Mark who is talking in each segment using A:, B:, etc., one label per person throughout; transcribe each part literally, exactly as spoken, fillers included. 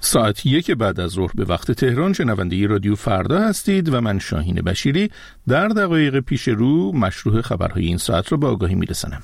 A: ساعت یک بعد از ظهر به وقت تهران شنونده رادیو فردا هستید و من شاهین بشیری در دقایق پیش رو مشروع خبرهای این ساعت را به آگاهی میرسانم.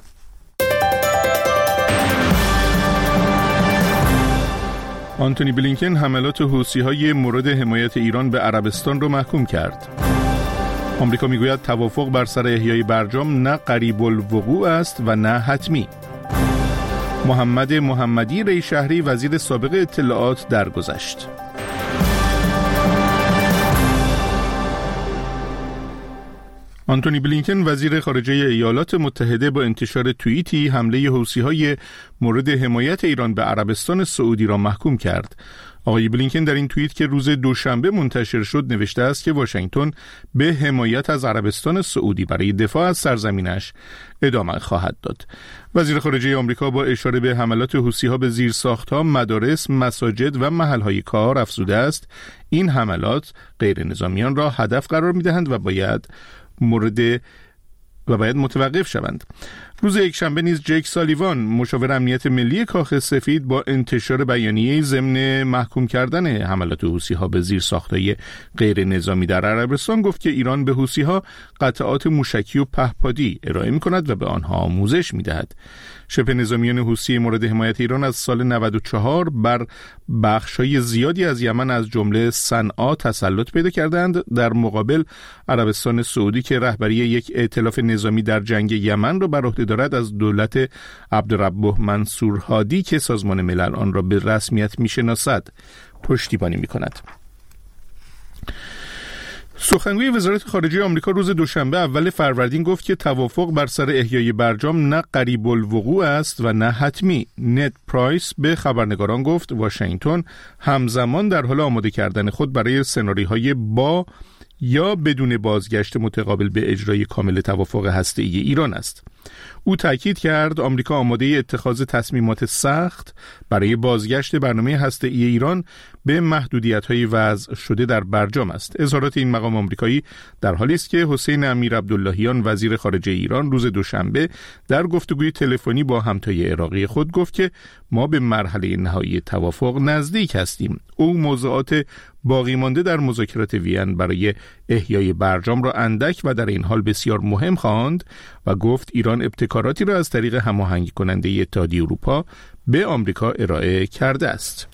A: آنتونی بلینکن حملات حوثی‌های مورد حمایت ایران به عربستان را محکوم کرد. آمریکا میگوید توافق بر سر احیای برجام نه قریب الوقوع است و نه حتمی. محمد محمدی ری شهری وزیر سابق اطلاعات درگذشت. آنتونی بلینکن وزیر خارجه ایالات متحده با انتشار توییتی حمله حوثی‌های مورد حمایت ایران به عربستان سعودی را محکوم کرد. آقای بلینکن در این توییت که روز دوشنبه منتشر شد نوشته است که واشنگتن به حمایت از عربستان سعودی برای دفاع از سرزمینش ادامه خواهد داد. وزیر خارجه آمریکا با اشاره به حملات حوثی‌ها به زیرساخت‌ها، مدارس، مساجد و محل‌های کار افزوده است این حملات غیر نظامیان را هدف قرار می‌دهند و باید مورد و باید متوقف شوند. روز یکشنبه نیز جیک سالیوان مشاور امنیت ملی کاخ سفید با انتشار بیانیه ضمن محکوم کردن حملات حوثی‌ها به زیرساخت‌های غیر نظامی در عربستان گفت که ایران به حوثی‌ها قطعات موشکی و پهپادی ارائه می‌کند و به آنها آموزش می‌دهد. شبه نظامیان حوثی مورد حمایت ایران از سال نود و چهار بر بخش‌های زیادی از یمن از جمله صنعا تسلط پیدا کردند. در مقابل عربستان سعودی که رهبری یک ائتلاف نظامی در جنگ یمن را بر عهده دارد از دولت عبدالربه منصور هادی که سازمان ملل آن را به رسمیت می‌شناسد پشتیبانی می‌کند. سخنگوی وزارت خارجه آمریکا روز دوشنبه اول فروردین گفت که توافق بر سر احیای برجام نه قریب الوقوع است و نه حتمی. نت پرایس به خبرنگاران گفت واشنگتن همزمان در حال آماده کردن خود برای سناریوهای با یا بدون بازگشت متقابل به اجرای کامل توافق هسته‌ای ایران است. او تاکید کرد آمریکا آماده اتخاذ تصمیمات سخت برای بازگشت برنامه هسته‌ای ایران به محدودیت‌های وضع شده در برجام است. اظهارات این مقام آمریکایی در حالی است که حسین امیر عبداللهیان وزیر خارجه ایران روز دوشنبه در گفتگوی تلفنی با همتای عراقی خود گفت که ما به مرحله نهایی توافق نزدیک هستیم. او موضوعات باقی مانده در مذاکرات وین برای احیای برجام را اندک و در این حال بسیار مهم خواند و گفت ایران ابتکاراتی را از طریق هماهنگ کننده اتحادیه اروپا به آمریکا ارائه کرده است.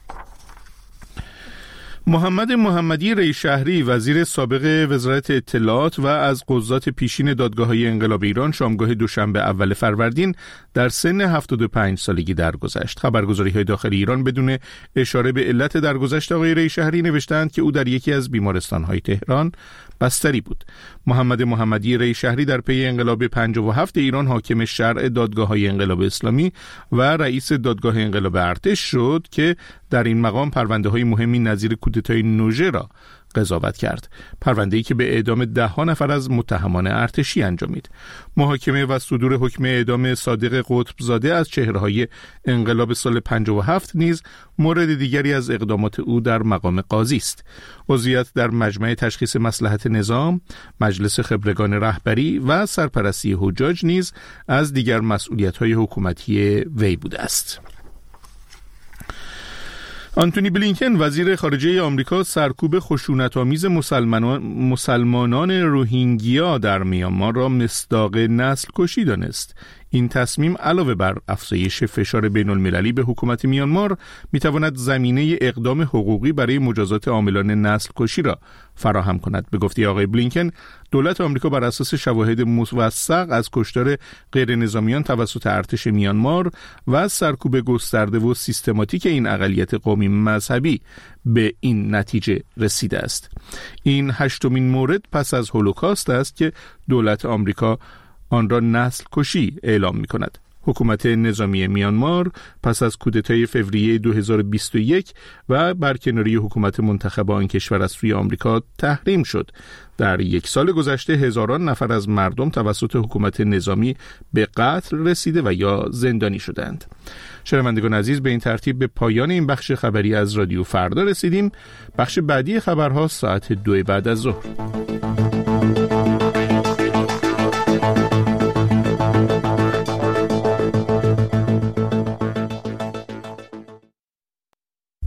A: محمد محمدی ری شهری وزیر سابق وزارت اطلاعات و از قضات پیشین دادگاه‌های انقلاب ایران شامگاه دوشنبه اول فروردین در سن هفتاد و پنج سالگی درگذشت. خبرگزاری‌های داخلی ایران بدون اشاره به علت درگذشت آقای ری شهری نوشتند که او در یکی از بیمارستان‌های تهران بستری بود. محمد محمدی ری شهری در پی انقلاب پنجاه و هفت ایران حاکم شرع دادگاه‌های انقلاب اسلامی و رئیس دادگاه انقلاب ارتش شد که در این مقام پرونده‌های مهمی نظیر کودتای نوژه را قضاوت کرد. پرونده‌ای که به اعدام ده ها نفر از متهمان ارتشی انجامید. محاکمه و صدور حکم اعدام صادق قطبزاده از چهره‌های انقلاب سال پنجاه و هفت نیز مورد دیگری از اقدامات او در مقام قاضی است. عضویت در مجمع تشخیص مصلحت نظام، مجلس خبرگان رهبری و سرپرستی حجاج نیز از دیگر مسئولیت‌های حکومتی وی بوده است. آنتونی بلینکن وزیر خارجه آمریکا سرکوب خشونت‌آمیز مسلمانان مسلمانان روهینگیا در میانمار را مصداق نسل کشی دانست. این تصمیم علاوه بر افزایش فشار بین المللی به حکومت میانمار میتواند زمینه اقدام حقوقی برای مجازات عاملان نسل کشی را فراهم کند. به گفته آقای بلینکن دولت آمریکا بر اساس شواهد موثق از کشتار غیر نظامیان توسط ارتش میانمار و سرکوب گسترده و سیستماتیک این اقلیت قومی مذهبی به این نتیجه رسیده است. این هشتمین مورد پس از هولوکاست است که دولت آمریکا آن را نسل کشی اعلام می کند. حکومت نظامی میانمار پس از کودتای فوریه دو هزار و بیست و یک و برکناری حکومت منتخب آن کشور از سوی آمریکا تحریم شد. در یک سال گذشته هزاران نفر از مردم توسط حکومت نظامی به قتل رسیده و یا زندانی شدند. شنوندگان عزیز، به این ترتیب به پایان این بخش خبری از رادیو فردا رسیدیم. بخش بعدی خبرها ساعت دو بعد از ظهر.